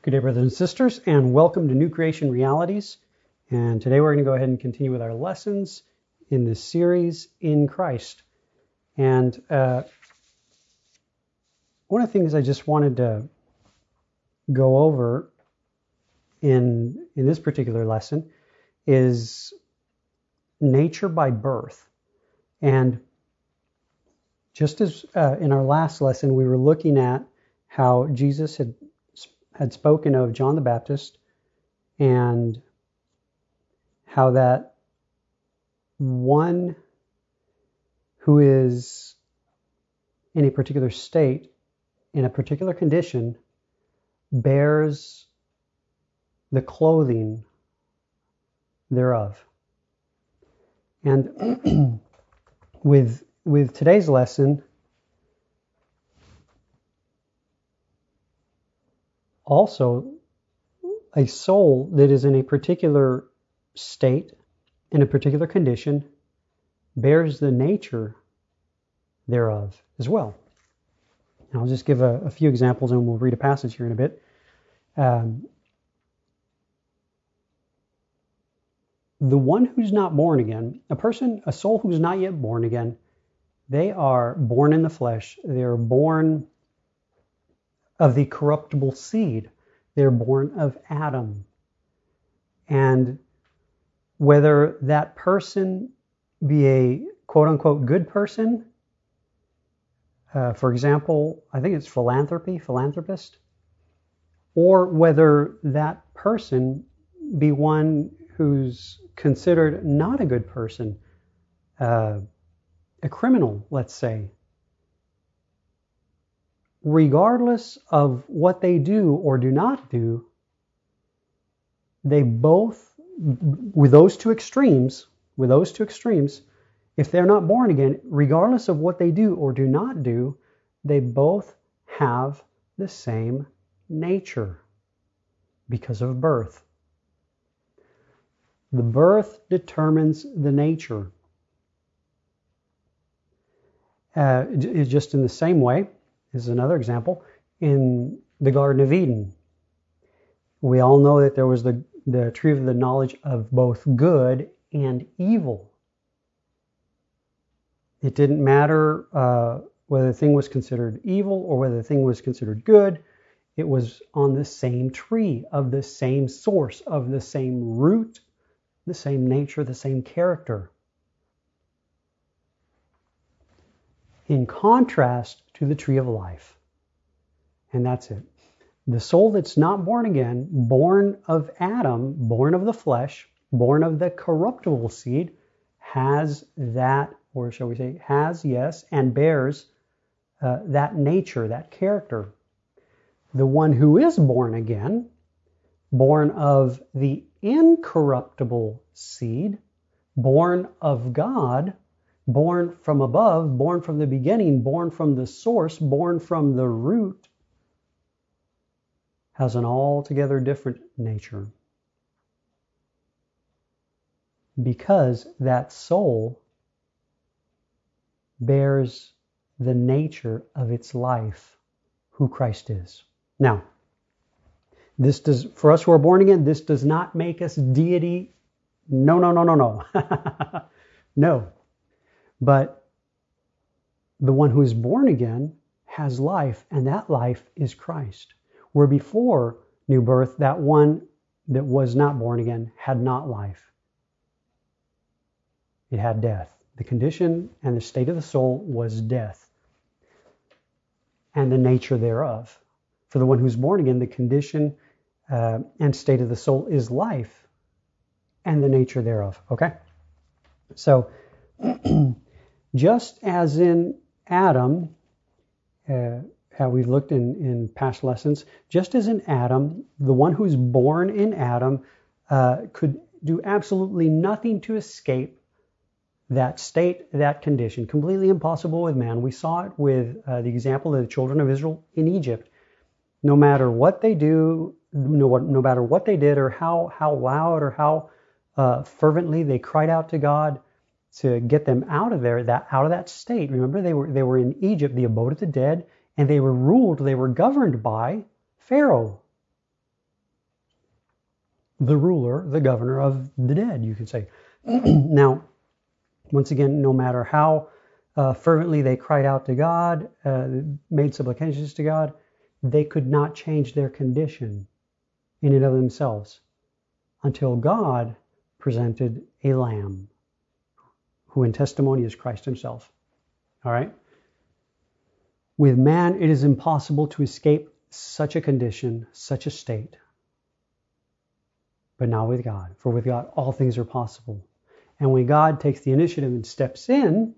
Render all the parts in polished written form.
Good day, brothers and sisters, and welcome to New Creation Realities. And today we're going to go ahead and continue with our lessons in this series, In Christ. And one of the things I just wanted to go over in this particular lesson is nature by birth. And just as in our last lesson, we were looking at how Jesus had spoken of John the Baptist and how that one who is in a particular state, in a particular condition, bears the clothing thereof. And with today's lesson, also, a soul that is in a particular state, in a particular condition, bears the nature thereof as well. And I'll just give a few examples and we'll read a passage here in a bit. The one who's not born again, a soul who's not yet born again, they are born in the flesh. They are born of the corruptible seed. They're born of Adam. And whether that person be a quote-unquote good person, for example, I think it's philanthropist, or whether that person be one who's considered not a good person, a criminal, let's say, regardless of what they do or do not do, they both, with those two extremes, if they're not born again, regardless of what they do or do not do, they both have the same nature because of birth. The birth determines the nature. Just in the same way, this is another example, in the Garden of Eden. We all know that there was the tree of the knowledge of both good and evil. It didn't matter whether the thing was considered evil or whether the thing was considered good. It was on the same tree, of the same source, of the same root, the same nature, the same character. In contrast to the tree of life. And that's it. The soul that's not born again, born of Adam, born of the flesh, born of the corruptible seed, has that, or shall we say, yes, and bears that nature, that character. The one who is born again, born of the incorruptible seed, born of God, born from above, born from the beginning, born from the source, born from the root, has an altogether different nature. Because that soul bears the nature of its life, who Christ is. Now, for us who are born again, this does not make us deity. No. No. But the one who is born again has life, and that life is Christ. Where before new birth, that one that was not born again had not life. It had death. The condition and the state of the soul was death, and the nature thereof. For the one who's born again, the condition and state of the soul is life, and the nature thereof. Okay? So, just as in Adam, how we've looked in past lessons, just as in Adam, the one who's born in Adam could do absolutely nothing to escape that state, that condition. Completely impossible with man. We saw it with the example of the children of Israel in Egypt. No matter what they do, no matter what they did, or how loud or how fervently they cried out to God to get them out of there, out of that state. Remember, they were in Egypt, the abode of the dead, and they were governed by Pharaoh. the ruler, the governor of the dead, you could say. Now, once again, no matter how fervently they cried out to God, made supplications to God, they could not change their condition in and of themselves until God presented a lamb, who in testimony is Christ himself. All right? With man, it is impossible to escape such a condition, such a state. But not with God. For with God, all things are possible. And when God takes the initiative and steps in,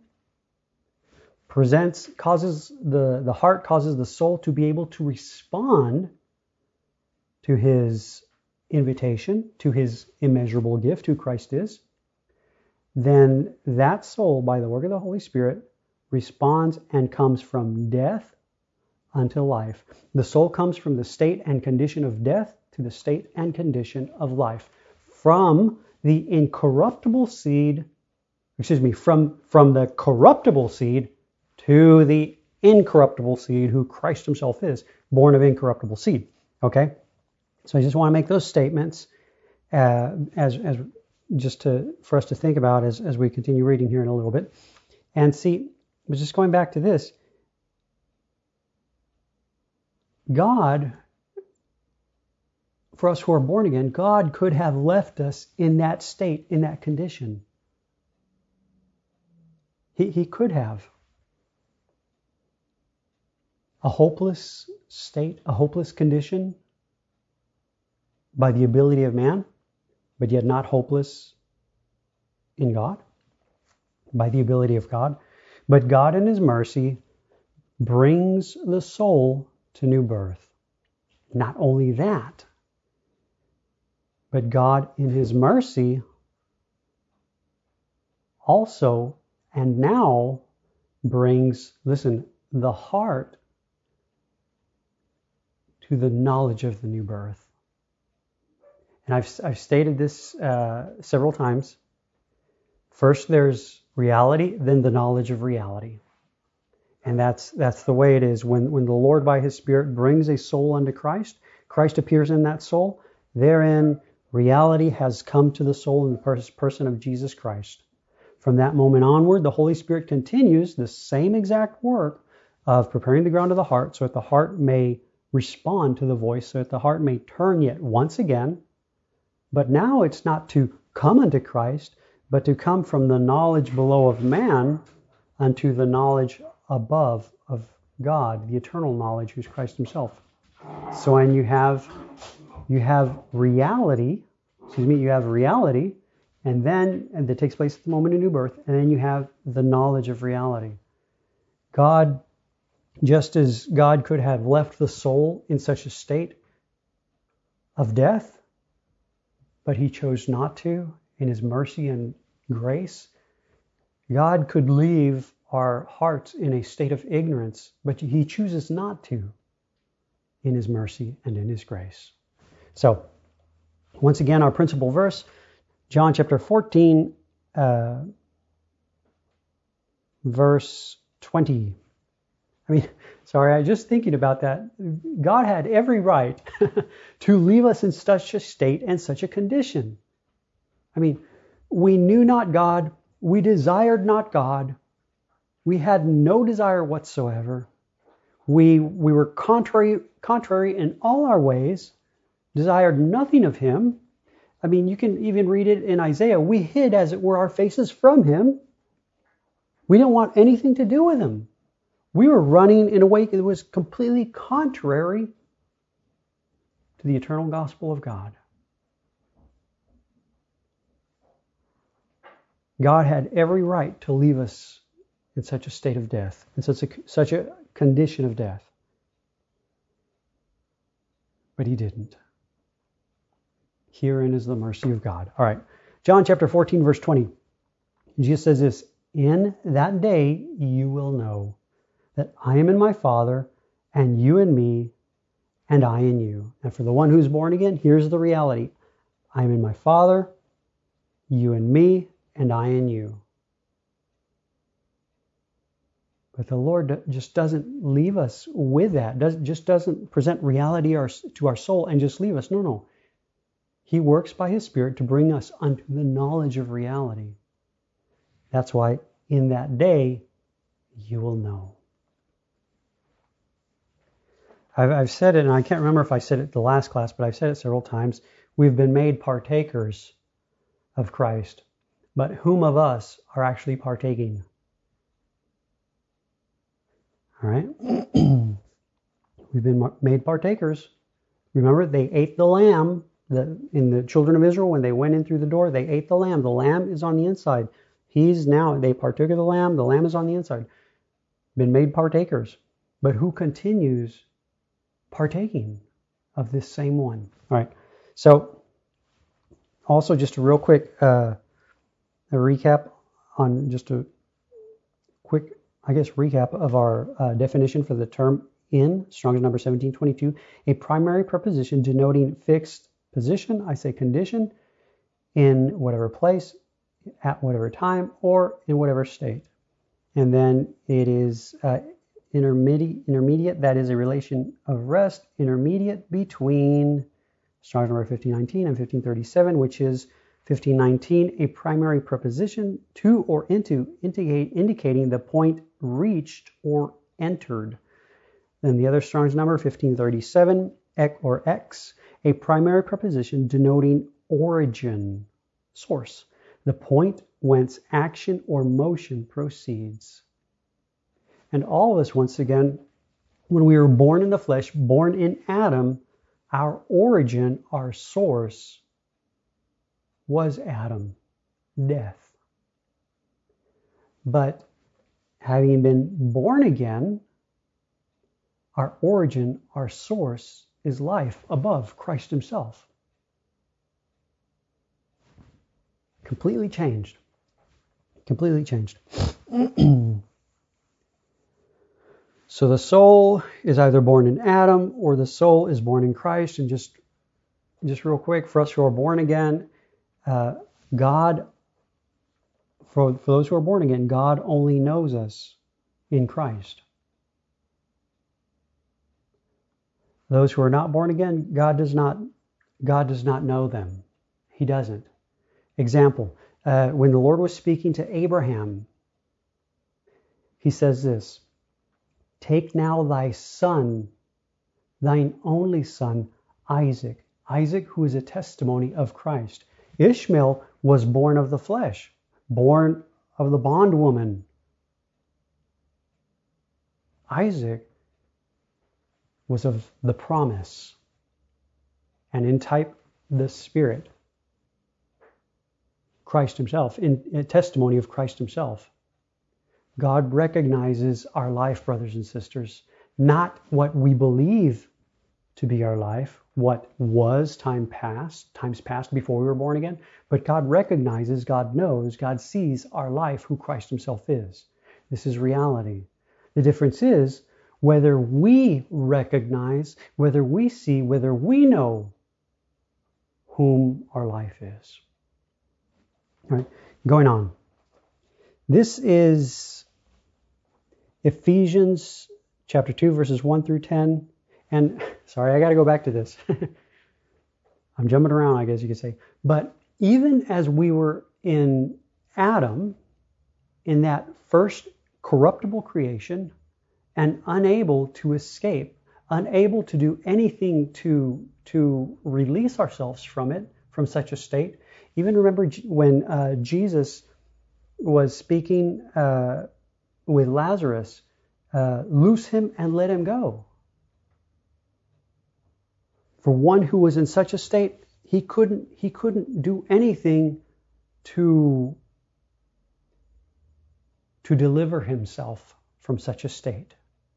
causes the heart, causes the soul to be able to respond to his invitation, to his immeasurable gift, who Christ is, then that soul, by the work of the Holy Spirit, responds and comes from death unto life. The soul comes from the state and condition of death to the state and condition of life. From the incorruptible seed, from the corruptible seed to the incorruptible seed, who Christ himself is, born of incorruptible seed. Okay? So I just want to make those statements as for us to think about as we continue reading here in a little bit. And see, but just going back to this, God, for us who are born again, God could have left us in that state, in that condition. He could have. A hopeless state, a hopeless condition by the ability of man, but yet not hopeless in God, by the ability of God. But God in his mercy brings the soul to new birth. Not only that, but God in his mercy also and now brings, listen, the heart to the knowledge of the new birth. And I've stated this several times. First there's reality, then the knowledge of reality. And that's the way it is. When the Lord by his Spirit brings a soul unto Christ, Christ appears in that soul. Therein, reality has come to the soul in the person of Jesus Christ. From that moment onward, the Holy Spirit continues the same exact work of preparing the ground of the heart so that the heart may respond to the voice, so that the heart may turn yet once again. But now it's not to come unto Christ, but to come from the knowledge below of man unto the knowledge above of God, the eternal knowledge, who's Christ himself. So when you have reality, and that takes place at the moment of new birth, and then you have the knowledge of reality. God, just as God could have left the soul in such a state of death, but he chose not to in his mercy and grace, God could leave our hearts in a state of ignorance, but he chooses not to in his mercy and in his grace. So, once again, our principal verse, John chapter 14, verse 20. I was just thinking about that. God had every right to leave us in such a state and such a condition. We knew not God. We desired not God. We had no desire whatsoever. We were contrary in all our ways, desired nothing of him. You can even read it in Isaiah. We hid, as it were, our faces from him. We didn't want anything to do with him. We were running in a way that was completely contrary to the eternal gospel of God. God had every right to leave us in such a state of death, in such a condition of death. But he didn't. Herein is the mercy of God. All right. John chapter 14, verse 20. Jesus says this, "In that day you will know that I am in my Father, and you in me, and I in you." And for the one who's born again, here's the reality. I am in my Father, you in me, and I in you. But the Lord just doesn't leave us with that. Just doesn't present reality to our soul and just leave us. No. He works by his Spirit to bring us unto the knowledge of reality. That's why in that day you will know. I've said it, and I can't remember if I said it the last class, but I've said it several times. We've been made partakers of Christ. But whom of us are actually partaking? All right? We've been made partakers. Remember, they ate the lamb. In the children of Israel, when they went in through the door, they ate the lamb. The lamb is on the inside. They partook of the lamb. The lamb is on the inside. Been made partakers. But who continues partaking of this same one? All right. So, also just a real quick a recap on just a quick, recap of our definition for the term in Strong's number 1722. A primary preposition denoting fixed position, I say condition, in whatever place, at whatever time, or in whatever state. And then it is intermediate, that is a relation of rest, intermediate between Strong's number 1519 and 1537, which is 1519, a primary preposition to or into, indicating the point reached or entered. Then the other Strong's number, 1537, ek or ex, a primary preposition denoting origin, source, the point whence action or motion proceeds. And all of us, once again, when we were born in the flesh, born in Adam, our origin, our source, was Adam, death. But having been born again, our origin, our source, is life above Christ himself. Completely changed. Completely changed. So the soul is either born in Adam or the soul is born in Christ. And just real quick, for us who are born again, God, for those who are born again, God only knows us in Christ. Those who are not born again, God does not know them. He doesn't. Example, when the Lord was speaking to Abraham, he says this, "Take now thy son, thine only son, Isaac." Isaac, who is a testimony of Christ. Ishmael was born of the flesh, born of the bondwoman. Isaac was of the promise, and in type the Spirit, Christ himself, in a testimony of Christ himself. God recognizes our life, brothers and sisters, not what we believe to be our life, what was times past before we were born again, but God recognizes, God knows, God sees our life, who Christ himself is. This is reality. The difference is whether we recognize, whether we see, whether we know whom our life is. All right, going on. This is Ephesians chapter 2, verses 1 through 10. And sorry, I got to go back to this. I'm jumping around, I guess you could say. But even as we were in Adam, in that first corruptible creation, and unable to escape, unable to do anything to release ourselves from it, from such a state. Even remember when Jesus was speaking with Lazarus, loose him and let him go. For one who was in such a state, he couldn't do anything to deliver himself from such a state.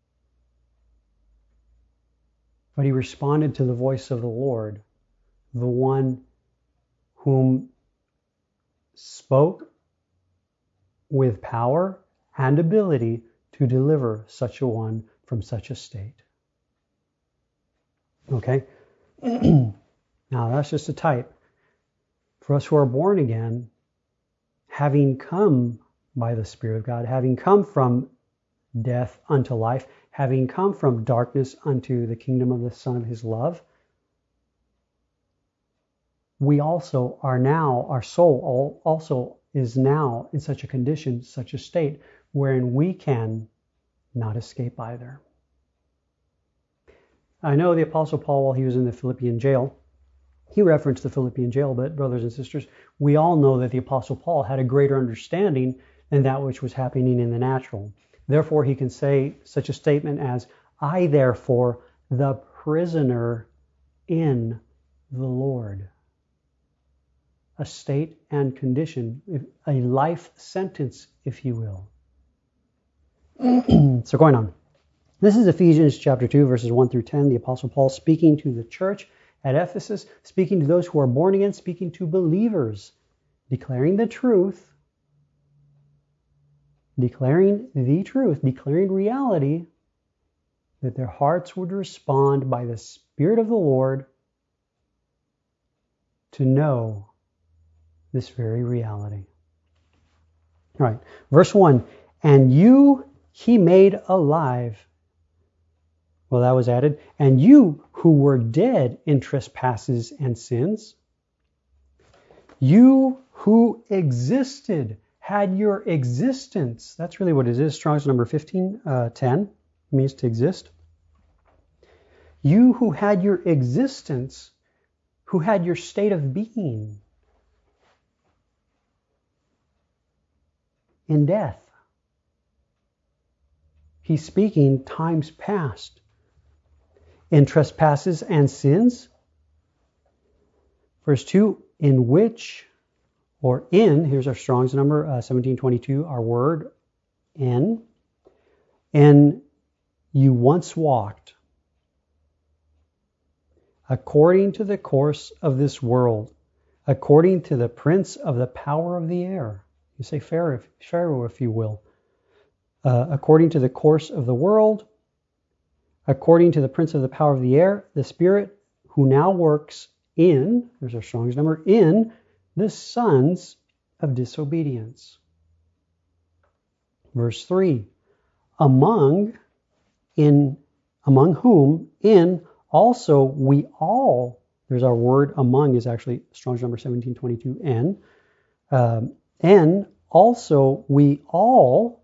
But he responded to the voice of the Lord, the one whom spoke with power and ability to deliver such a one from such a state. Okay? Now that's just a type. For us who are born again, having come by the Spirit of God, having come from death unto life, having come from darkness unto the kingdom of the Son of his love, we also are now, our soul also is now in such a condition, such a state, wherein we can not escape either. I know the Apostle Paul, while he was in the Philippian jail, he referenced the Philippian jail, but brothers and sisters, we all know that the Apostle Paul had a greater understanding than that which was happening in the natural. Therefore, he can say such a statement as, I therefore, the prisoner in the Lord. A state and condition, a life sentence, if you will. So going on. This is Ephesians chapter 2, verses 1 through 10. The Apostle Paul speaking to the church at Ephesus, speaking to those who are born again, speaking to believers, declaring the truth, declaring reality, that their hearts would respond by the Spirit of the Lord to know this very reality. All right, verse 1, and you he made alive. Well, that was added. And you who were dead in trespasses and sins, you who existed, had your existence. That's really what it is. Strong's number 1510 means to exist. You who had your existence, who had your state of being in death. He's speaking times past. In trespasses and sins. Verse 2, in which, or in, here's our Strong's number, 1722, our word, in, and you once walked according to the course of this world, according to the prince of the power of the air. You say Pharaoh, if you will. According to the course of the world, according to the prince of the power of the air, the spirit who now works in, there's our Strong's number, in the sons of disobedience. Verse 3, among whom in also we all, there's our word among is actually Strong's number 1722, and also we all,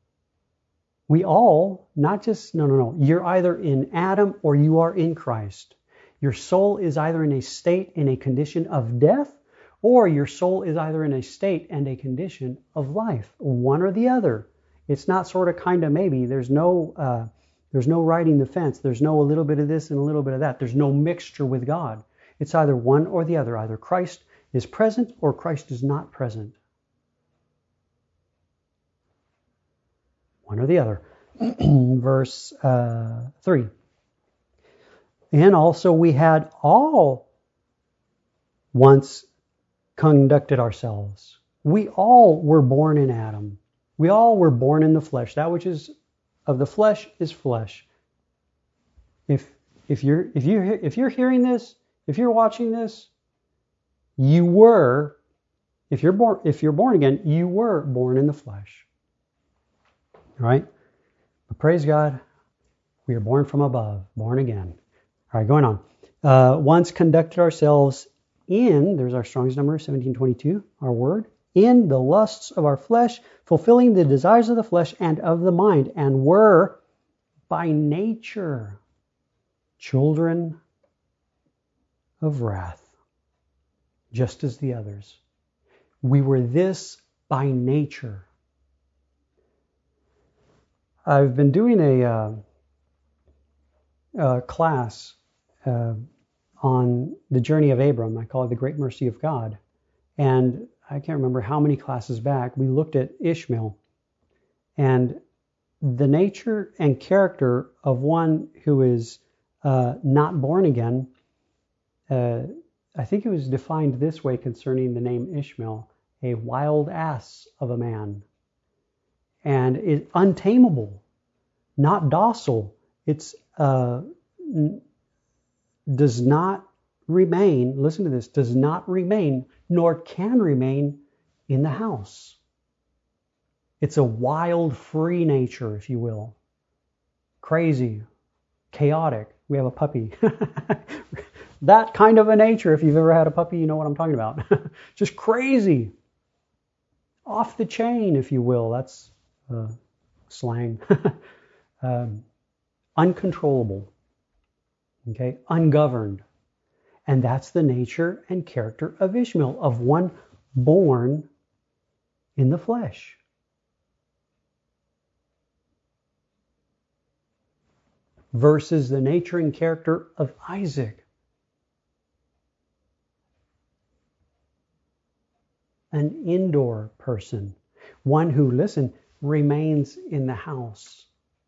not just, no. You're either in Adam or you are in Christ. Your soul is either in a state, in a condition of death, or your soul is either in a state and a condition of life. One or the other. It's not sort of kind of maybe. There's no riding the fence. There's no a little bit of this and a little bit of that. There's no mixture with God. It's either one or the other. Either Christ is present or Christ is not present. One or the other. Verse 3. And also we had all once conducted ourselves. We all were born in Adam. We all were born in the flesh. That which is of the flesh is flesh. If you're hearing this, if you're watching this, you were, if you're born again, you were born in the flesh. All right? But praise God, we are born from above, born again. All right, going on. Once conducted ourselves in, there's our Strong's number, 1722, our word, in the lusts of our flesh, fulfilling the desires of the flesh and of the mind, and were by nature children of wrath, just as the others. We were this by nature. I've been doing a class on the journey of Abram. I call it the Great Mercy of God. And I can't remember how many classes back, we looked at Ishmael and the nature and character of one who is not born again. I think it was defined this way concerning the name Ishmael, a wild ass of a man. And it's untamable, not docile. It's does not remain, listen to this, does not remain nor can remain in the house. It's a wild, free nature, if you will. Crazy, chaotic. We have a puppy. that kind of a nature. If you've ever had a puppy, you know what I'm talking about. Just crazy. Off the chain, if you will. That's slang. Uncontrollable. Okay? Ungoverned. And that's the nature and character of Ishmael, of one born in the flesh. Versus the nature and character of Isaac. An indoor person. One who, listen, remains in the house.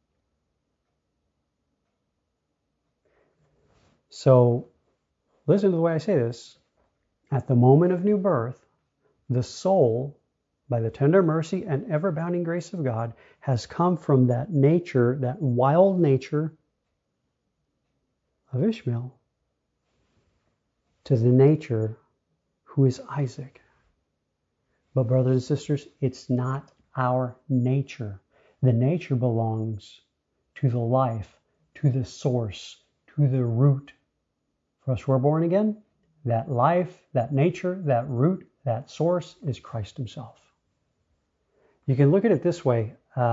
So, listen to the way I say this. At the moment of new birth, the soul, by the tender mercy and ever-bounding grace of God, has come from that nature, that wild nature of Ishmael, to the nature who is Isaac. But brothers and sisters, it's not our nature. The nature belongs to the life, to the source, to the root. For us who are born again, that life, that nature, that root, that source is Christ himself. You can look at it this way.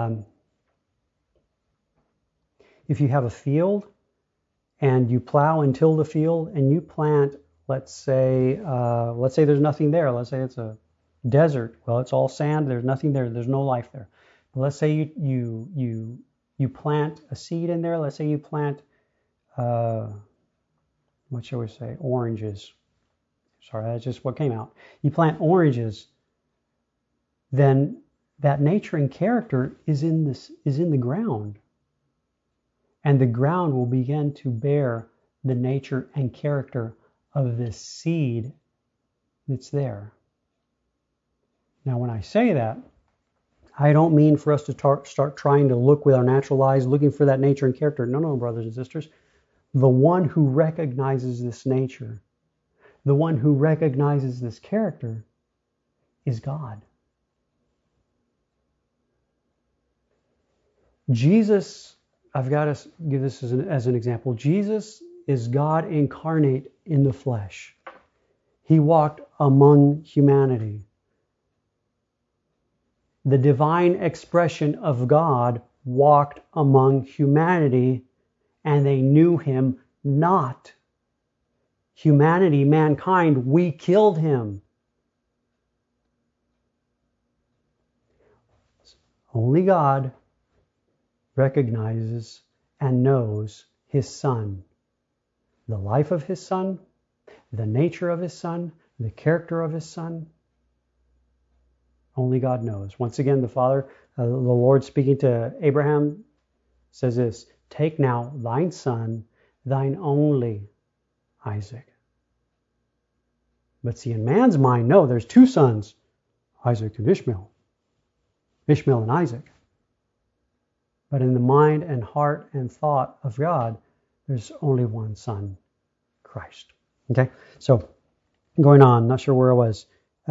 If you have a field and you plow and till the field and you plant, let's say there's nothing there. Let's say it's a desert. Well, it's all sand. There's nothing there. There's no life there. But let's say you plant a seed in there. Let's say you plant, what shall we say, oranges. Sorry, that's just what came out. You plant oranges, then that nature and character is in the ground. And the ground will begin to bear the nature and character of this seed that's there. Now, when I say that, I don't mean for us to start trying to look with our natural eyes, looking for that nature and character. No, brothers and sisters. The one who recognizes this nature, the one who recognizes this character, is God. Jesus, I've got to give this as an example. Jesus is God incarnate in the flesh. He walked among humanity. The divine expression of God walked among humanity, and they knew him not. Humanity, mankind, we killed him. Only God recognizes and knows his Son, the life of his Son, the nature of his Son, the character of his Son. Only God knows. Once again, the Father, the Lord speaking to Abraham, says this, "Take now thine son, thine only Isaac." But see, in man's mind, no, there's two sons, Isaac and Ishmael. Ishmael and Isaac. But in the mind and heart and thought of God, there's only one son, Christ. Okay, so going on, not sure where I was.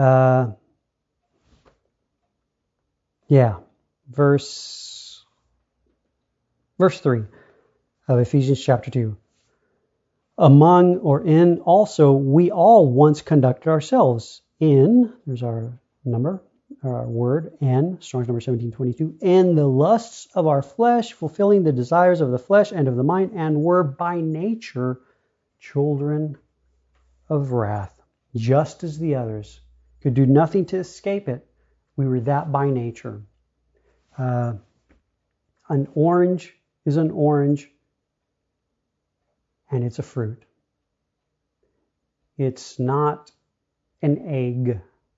Verse 3 of Ephesians chapter 2. Among or in also we all once conducted ourselves in, there's our number, our word, in, Strong's number 1722, in the lusts of our flesh, fulfilling the desires of the flesh and of the mind, and were by nature children of wrath, just as the others. Could do nothing to escape it. We were that by nature. An orange is an orange, and it's a fruit. It's not an egg.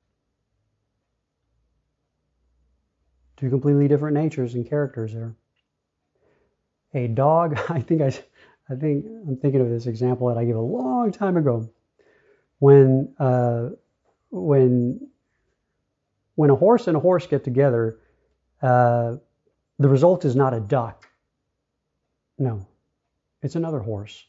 Two completely different natures and characters there. A dog, I think I'm thinking of this example that I gave a long time ago. When a horse and a horse get together, the result is not a duck. No, it's another horse.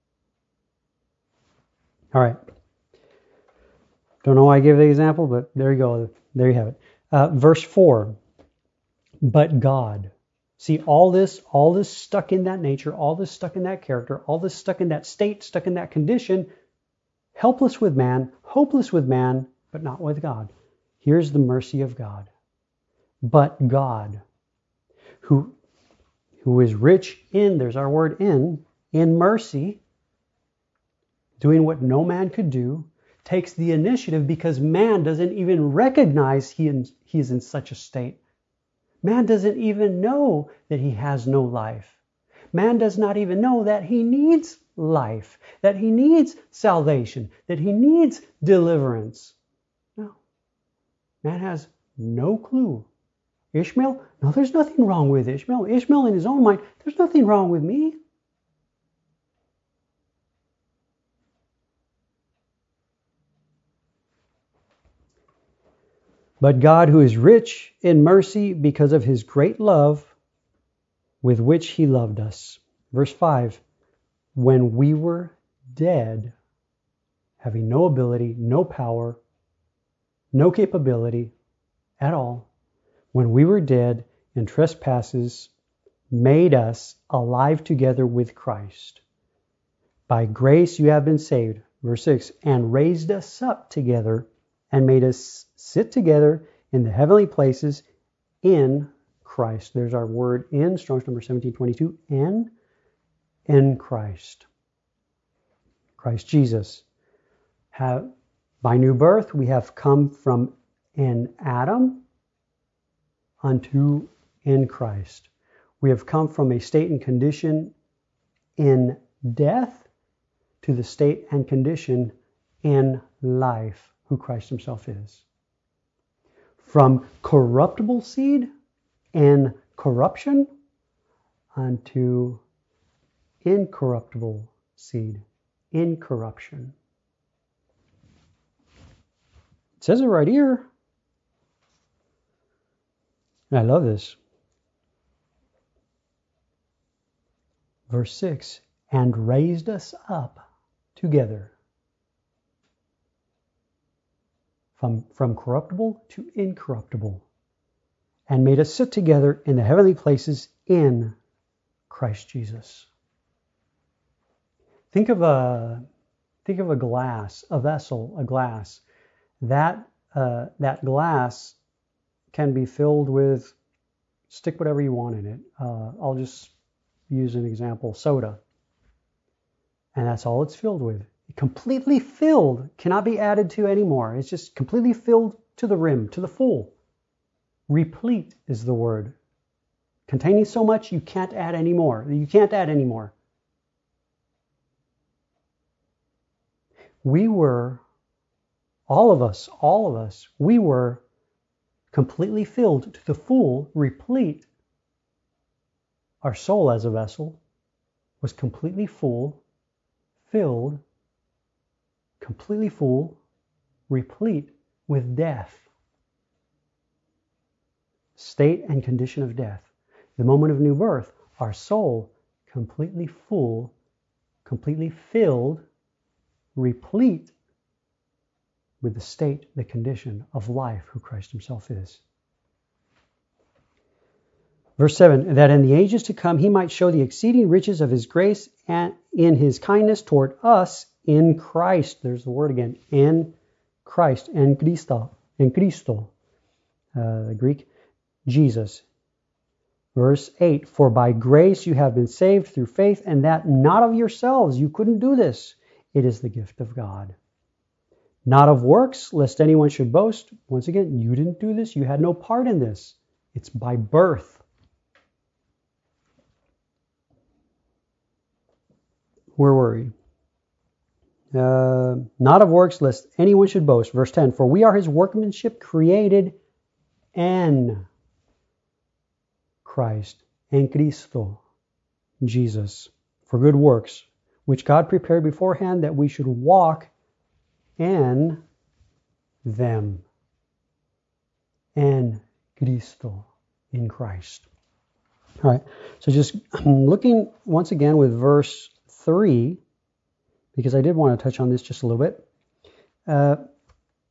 All right. Don't know why I gave the example, but there you go. There you have it. Verse 4. But God. See, all this stuck in that nature, all this stuck in that character, all this stuck in that state, stuck in that condition, helpless with man, hopeless with man, but not with God. Here's the mercy of God. But God, who is rich in, there's our word in mercy, doing what no man could do, takes the initiative because man doesn't even recognize he's in such a state. Man doesn't even know that he has no life. Man does not even know that he needs life, that he needs salvation, that he needs deliverance. No. Man has no clue. Ishmael? No, there's nothing wrong with Ishmael. Ishmael in his own mind, there's nothing wrong with me. But God, who is rich in mercy because of his great love with which he loved us. Verse 5, when we were dead, having no ability, no power, no capability at all, when we were dead in trespasses, made us alive together with Christ. By grace you have been saved. Verse 6, and raised us up together and made us sit together in the heavenly places in Christ. There's our word in, Strong's number 1722, in Christ. Christ Jesus. By new birth, we have come from in Adam unto in Christ. We have come from a state and condition in death to the state and condition in life, who Christ himself is. From corruptible seed and corruption unto incorruptible seed, incorruption. It says it right here. And I love this. Verse 6, and raised us up together from corruptible to incorruptible, and made us sit together in the heavenly places in Christ Jesus. Think of a glass, a vessel, a glass. That glass can be filled with, stick whatever you want in it. I'll just use an example, soda. And that's all it's filled with. Completely filled, cannot be added to anymore. It's just completely filled to the rim, to the full. Replete is the word. Containing so much you can't add any more. You can't add any more. We were, all of us, we were completely filled to the full, replete. Our soul as a vessel was completely full, filled, completely full, replete with death. State and condition of death. The moment of new birth, our soul completely full, completely filled, replete with the state, the condition of life, who Christ himself is. Verse 7, that in the ages to come he might show the exceeding riches of his grace and in his kindness toward us in Christ. There's the word again, in Christ, en Cristo, Greek, Jesus. Verse 8, for by grace you have been saved through faith, and that not of yourselves. You couldn't do this. It is the gift of God. Not of works, lest anyone should boast. Once again, you didn't do this. You had no part in this. It's by birth. Where were we? Not of works, lest anyone should boast. Verse 10, for we are his workmanship created in Christ, en Cristo, Jesus, for good works, which God prepared beforehand that we should walk in them. En Cristo, in Christ. All right, so just looking once again with verse 3, because I did want to touch on this just a little bit,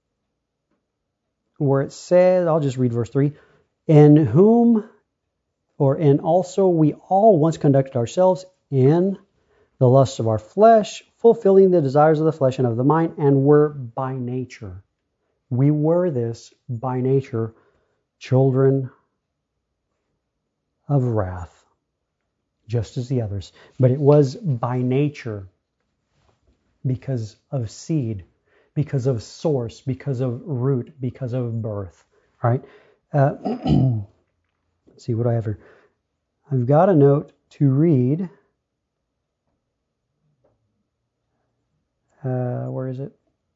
where it says, I'll just read verse 3, in whom and also we all once conducted ourselves in the lusts of our flesh, fulfilling the desires of the flesh and of the mind, and were by nature. We were this by nature, children of wrath, just as the others. But it was by nature, because of seed, because of source, because of root, because of birth. All right. Let's see what I have here. I've got a note to read. Where is it?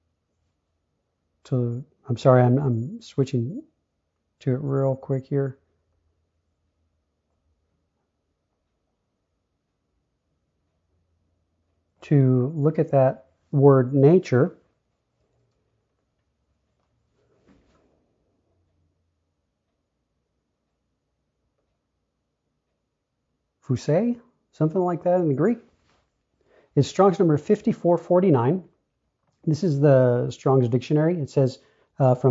I'm sorry, I'm switching to it real quick here. To look at that word nature. Phusei, something like that in the Greek. It's Strong's number 5449. This is the Strong's dictionary. It says from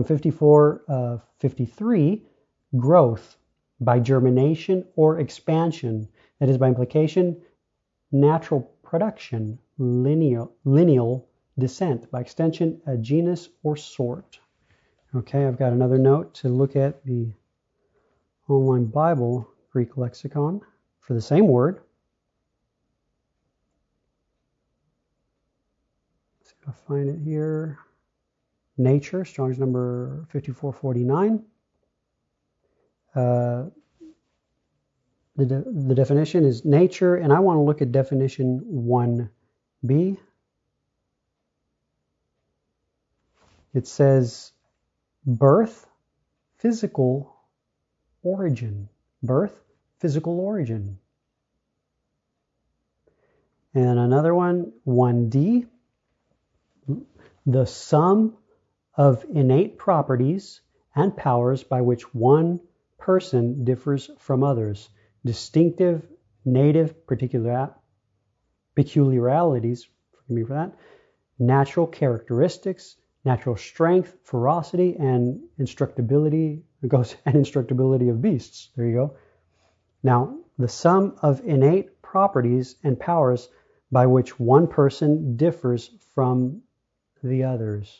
5453, growth by germination or expansion. That is by implication, natural production, lineal descent. By extension, a genus or sort. Okay, I've got another note to look at the online Bible Greek lexicon for the same word. Let's see if I find it here. Nature, Strong's number 5449. The definition is nature, and I want to look at definition 1b. It says birth, physical origin. Birth, physical origin. And another one, 1d, the sum of innate properties and powers by which one person differs from others. Distinctive, native peculiarities, forgive me for that, natural characteristics, natural strength, ferocity, and instructability. It goes, and instructability of beasts. There you go. Now, the sum of innate properties and powers by which one person differs from the others.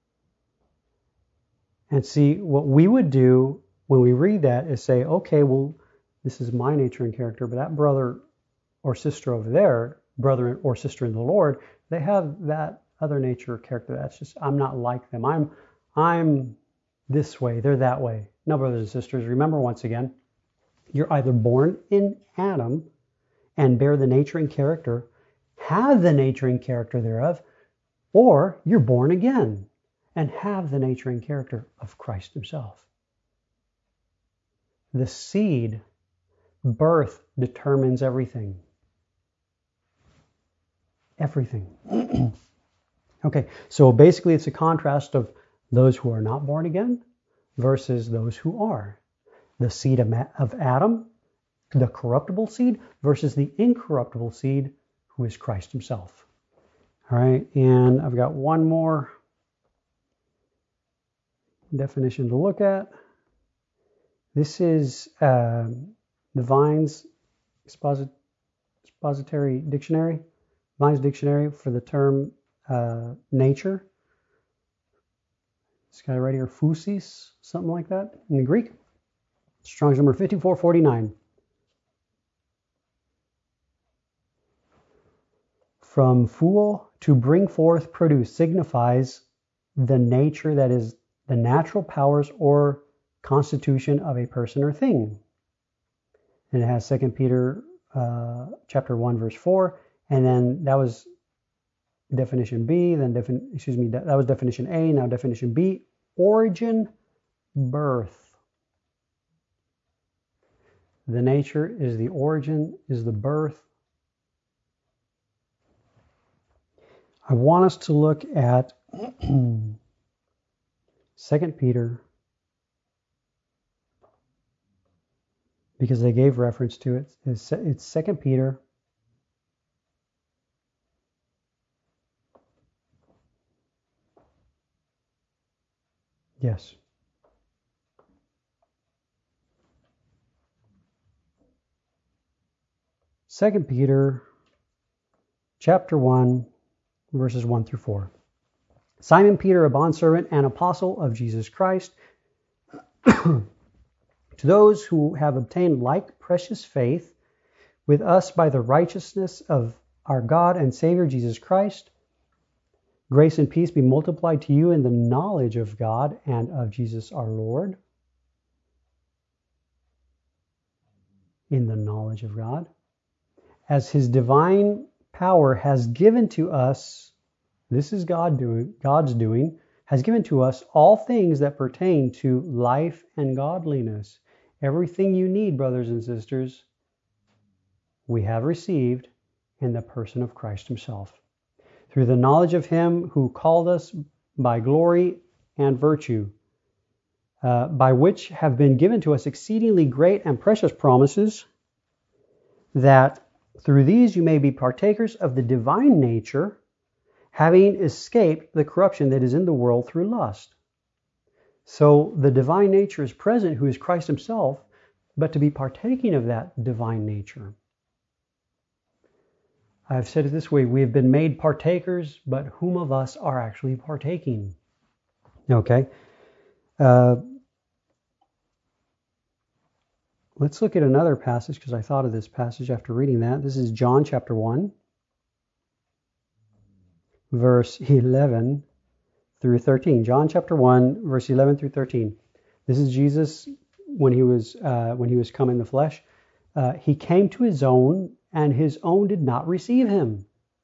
And see, what we would do when we read that is say, okay, well, this is my nature and character, but that brother or sister over there, brother or sister in the Lord, they have that other nature or character. That's just, I'm not like them. I'm this way, they're that way. No, brothers and sisters, remember once again, you're either born in Adam and bear the nature and character, have the nature and character thereof, or you're born again and have the nature and character of Christ himself. The seed, birth, determines everything. Everything. Okay, so basically it's a contrast of those who are not born again versus those who are. The seed of Adam, the corruptible seed, versus the incorruptible seed, who is Christ himself. All right, and I've got one more definition to look at. This is the Vine's expository dictionary, Vine's dictionary for the term nature. It's got it right here, phusis, something like that in the Greek. Strong's number 5449. From phuo, to bring forth, produce, signifies the nature, that is the natural powers or constitution of a person or thing. And it has 2 Peter chapter 1 verse 4, and then that was definition B, then that was definition A, now definition B, origin, birth. The nature is the origin, is the birth. I want us to look at 2 Peter, because they gave reference to it. It's 2 Peter. Yes. 2 Peter chapter 1, verses 1 through 4. Simon Peter, a bondservant and apostle of Jesus Christ, to those who have obtained like precious faith with us by the righteousness of our God and Savior Jesus Christ, grace and peace be multiplied to you in the knowledge of God and of Jesus our Lord. In the knowledge of God, as his divine power has given to us, this is God's doing, has given to us all things that pertain to life and godliness. Everything you need, brothers and sisters, we have received in the person of Christ himself, through the knowledge of him who called us by glory and virtue, by which have been given to us exceedingly great and precious promises, that through these you may be partakers of the divine nature, having escaped the corruption that is in the world through lust. So the divine nature is present, who is Christ himself, but to be partaking of that divine nature. I've said it this way, we have been made partakers, but whom of us are actually partaking? Okay. Let's look at another passage, because I thought of this passage after reading that. This is John chapter 1, verse 11 through 13. John chapter 1, verse 11 through 13. This is Jesus when he was come in the flesh. He came to his own, and his own did not receive him.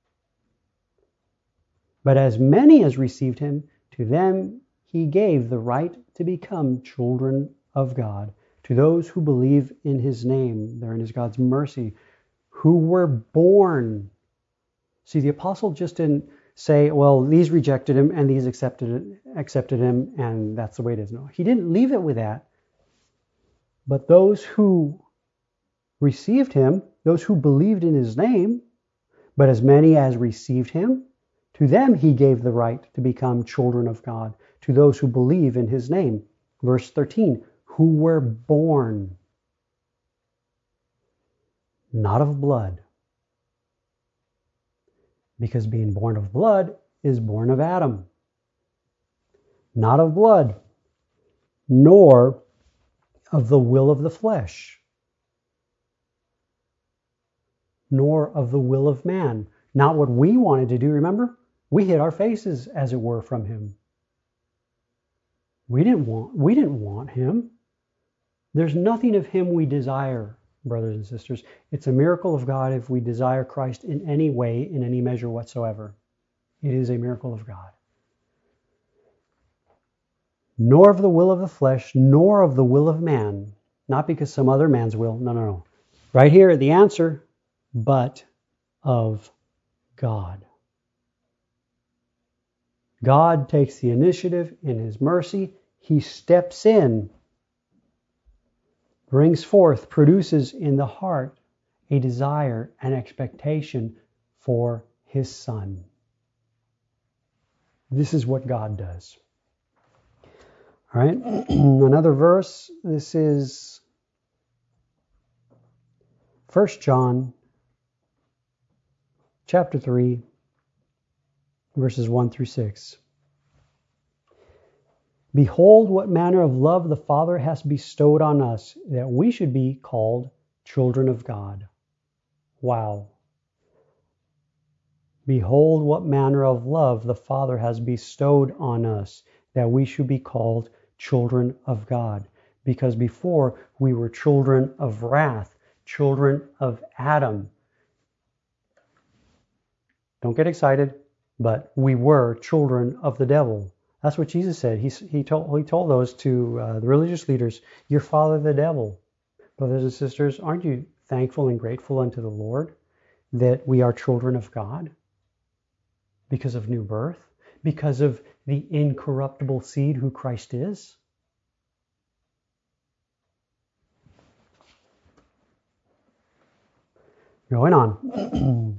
But as many as received him, to them he gave the right to become children of God, to those who believe in his name, therein is God's mercy, who were born. See, the apostle just didn't say, well, these rejected him and these accepted him, and that's the way it is. No, he didn't leave it with that. But those who received him, those who believed in his name, but as many as received him, to them he gave the right to become children of God, to those who believe in his name. Verse 13, who were born, not of blood, because being born of blood is born of Adam. Not of blood, nor of the will of the flesh, nor of the will of man. Not what we wanted to do, remember? We hid our faces, as it were, from him. We didn't want him. There's nothing of him we desire, brothers and sisters. It's a miracle of God if we desire Christ in any way, in any measure whatsoever. It is a miracle of God. Nor of the will of the flesh, nor of the will of man. Not because some other man's will. No. Right here, the answer, but of God. God takes the initiative in his mercy. He steps in, brings forth, produces in the heart a desire, an expectation for his Son. This is what God does. All right, another verse. This is 1 John chapter 3, verses 1 through 6. Behold, what manner of love the Father has bestowed on us, that we should be called children of God. Wow. Behold, what manner of love the Father has bestowed on us, that we should be called children of God. Because before we were children of wrath, children of Adam. Don't get excited, but we were children of the devil. That's what Jesus said. He told those to the religious leaders, your father the devil. Brothers and sisters, aren't you thankful and grateful unto the Lord that we are children of God? Because of new birth? Because of the incorruptible seed who Christ is? Going on.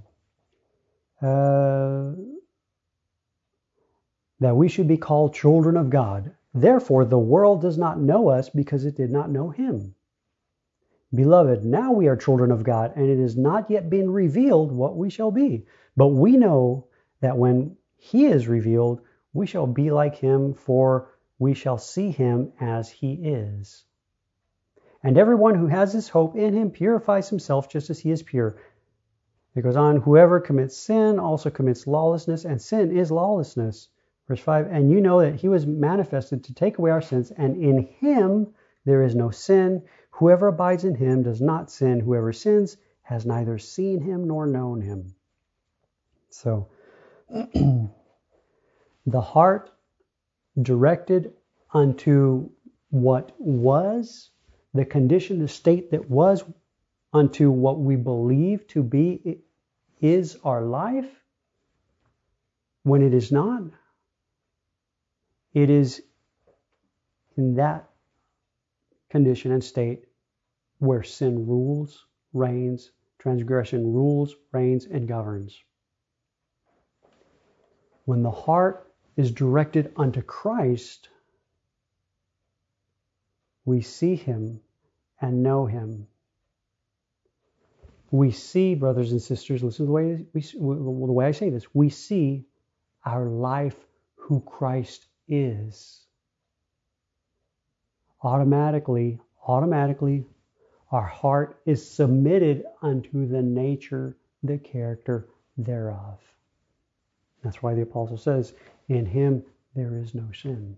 That we should be called children of God. Therefore, the world does not know us because it did not know him. Beloved, now we are children of God, and it has not yet been revealed what we shall be. But we know that when he is revealed, we shall be like him, for we shall see him as he is. And everyone who has this hope in him purifies himself just as he is pure. It goes on, whoever commits sin also commits lawlessness, and sin is lawlessness. Verse 5, and you know that he was manifested to take away our sins, and in him there is no sin. Whoever abides in him does not sin. Whoever sins has neither seen him nor known him. So, the heart directed unto what was, the condition, the state that was, unto what we believe to be is our life, when it is not, it is in that condition and state where sin rules, reigns, transgression rules, reigns, and governs. When the heart is directed unto Christ, we see him and know him. We see, brothers and sisters, listen to the way I say this, we see our life who Christ is. Automatically, our heart is submitted unto the nature, the character thereof. That's why the apostle says, in him there is no sin.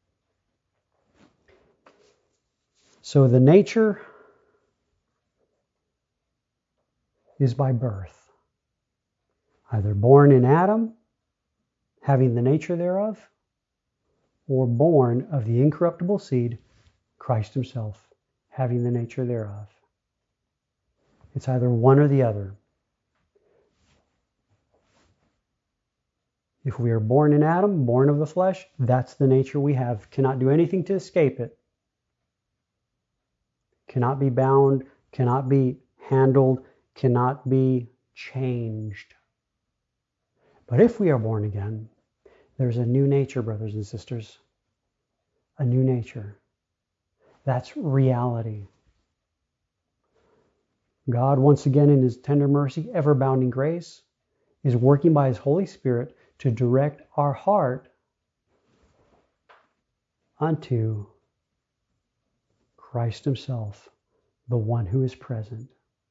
So the nature is by birth. Either born in Adam, having the nature thereof, or born of the incorruptible seed, Christ himself, having the nature thereof. It's either one or the other. If we are born in Adam, born of the flesh, that's the nature we have. Cannot do anything to escape it. Cannot be bound, cannot be handled, cannot be changed. But if we are born again, there's a new nature, brothers and sisters. A new nature. That's reality. God, once again, in his tender mercy, ever-bounding grace, is working by his Holy Spirit to direct our heart unto Christ himself, the one who is present.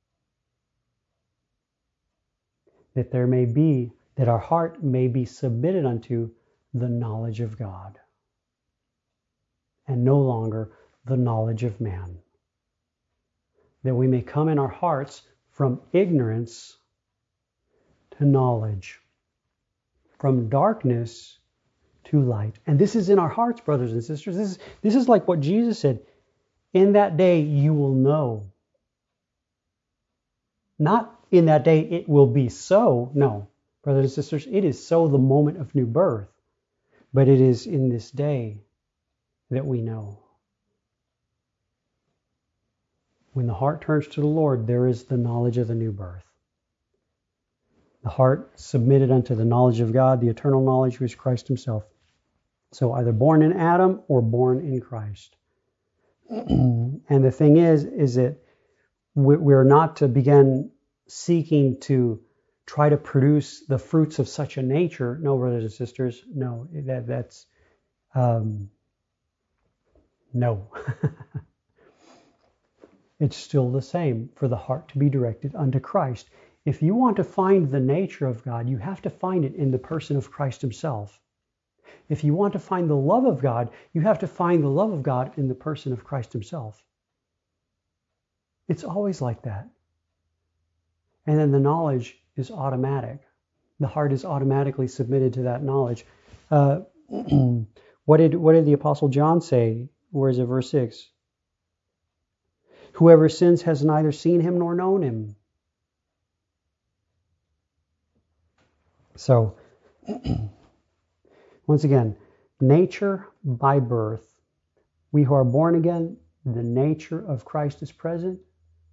That our heart may be submitted unto the knowledge of God, and no longer the knowledge of man. That we may come in our hearts from ignorance to knowledge, from darkness to light. And this is in our hearts, brothers and sisters. This is like what Jesus said. In that day you will know. Not in that day it will be so. No, brothers and sisters, it is so the moment of new birth. But it is in this day that we know. When the heart turns to the Lord, there is the knowledge of the new birth. The heart submitted unto the knowledge of God, the eternal knowledge who is Christ himself. So either born in Adam or born in Christ. And the thing is that we're not to begin seeking to try to produce the fruits of such a nature. No, brothers and sisters, no, that's no. It's still the same for the heart to be directed unto Christ. If you want to find the nature of God, you have to find it in the person of Christ himself. If you want to find the love of God, you have to find the love of God in the person of Christ himself. It's always like that. And then the knowledge is automatic. The heart is automatically submitted to that knowledge. What did the Apostle John say? Where is it? Verse 6. Whoever sins has neither seen him nor known him. So, once again, nature by birth. We who are born again, the nature of Christ is present.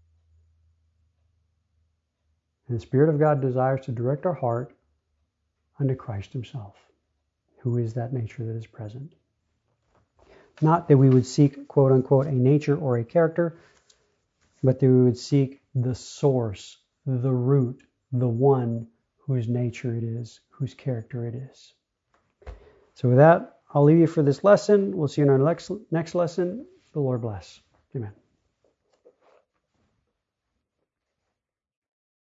And the Spirit of God desires to direct our heart unto Christ himself, who is that nature that is present. Not that we would seek, quote unquote, a nature or a character but that we would seek the source, the root, the one whose nature it is, whose character it is. So with that, I'll leave you for this lesson. We'll see you in our next lesson. The Lord bless. Amen.